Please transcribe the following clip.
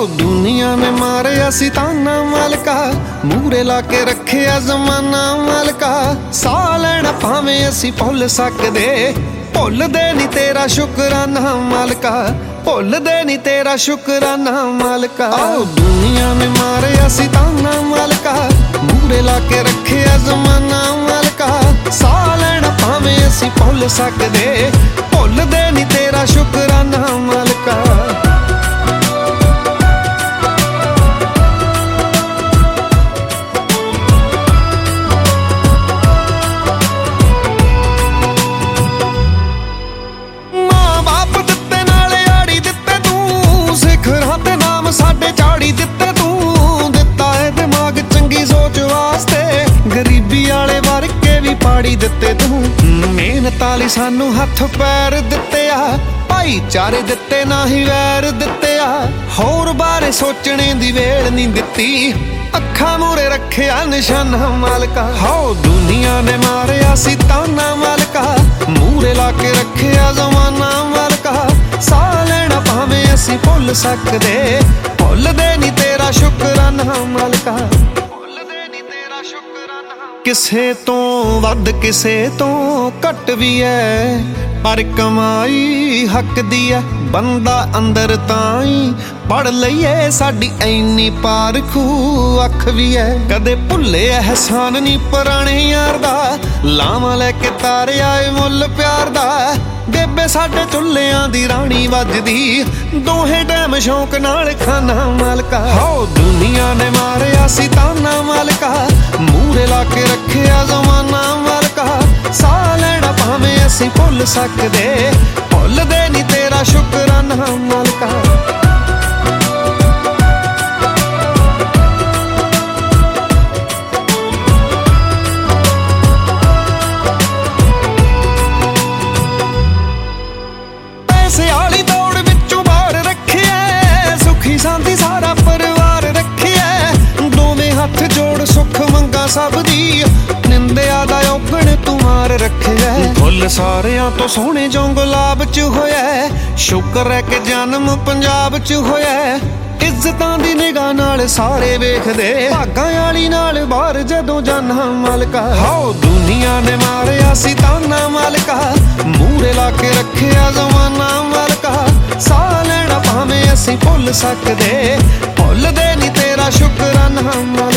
दुनिया ने मारिया सी ताना मालका, मूरे ला के रखिया जमाना मालका। साह लैना भावें असी भुल सकदे, भुलदे नी तेरा शुकराना मालका, भुलदे नी तेरा शुकराना मालका। दुनिया ने मारिया सी ताना मालका, मूरे ला के रखिया जमाना मालका। साह लैना भावें असी भुल सकदे, भुलदे नी तेरा शुकराना मालका। साडे झाड़ी दिते तू दिता है दिमाग चंगी सोच वास्ते, गरीबी आले वर्के भी पाड़ी दिते तू। मेहनत आली सानू हथ पैर दिते आ, भाईचारे दिते ना ही वैर दिते आ। होर बारे सोचने दी वेल नहीं दिती, अखा मूरे रखिया निशाना मालका। दुनिया ने मारिया सी ताना मालका, मूरे ला के रखिया जमाना मालका। साह लैना भावें असी भुल सकदे, भुलदे नी तेरा शुकराना मालका, भुलदे नी तेरा शुकराना। किसे तो वध किसे तो घट भी है, पर कमाई हक दी है। बंदा अंदर ताई पढ़ लईए, साडी ऐनी पारखू अख भी है। कदे भुले एहसान नी पुराने यार दा, लावां लैके तारे आए मुल प्यार दा। बेबे साडे चुल्लियां दी राणी वजदी, दोहे टैम शौक नाल खाना मालका। दुनिया ने मारिया सी ताना मालका, मूरे ला के रखिया जमाना मालका। साह लैना भावें असी भुल सकदे, भुलदे नी तेरा शुकराना मालका। पैसे आली दौड़ विचों बाहर रखिया, सुखी सांदी सारा परिवार रखिया। दोवें हथ जोड़ सुख मंगा सब दी, निंदिया दा औगण तू मार रखिया। फुल सारियां तो सोहणे जो गुलाब च होया, शुकर है कि जन्म पंजाब च होया। इज्जतां दी निगाह नाल सारे वेखदे, भागां आली नाल बाहर जदों जाना मालका। दुनिया ने मारिया सी ताना मालका, मूरे ला के रखिया जमाना मालका। साह लैना भावें असी भुल सकदे, भुलदे नी तेरा शुकराना मालका।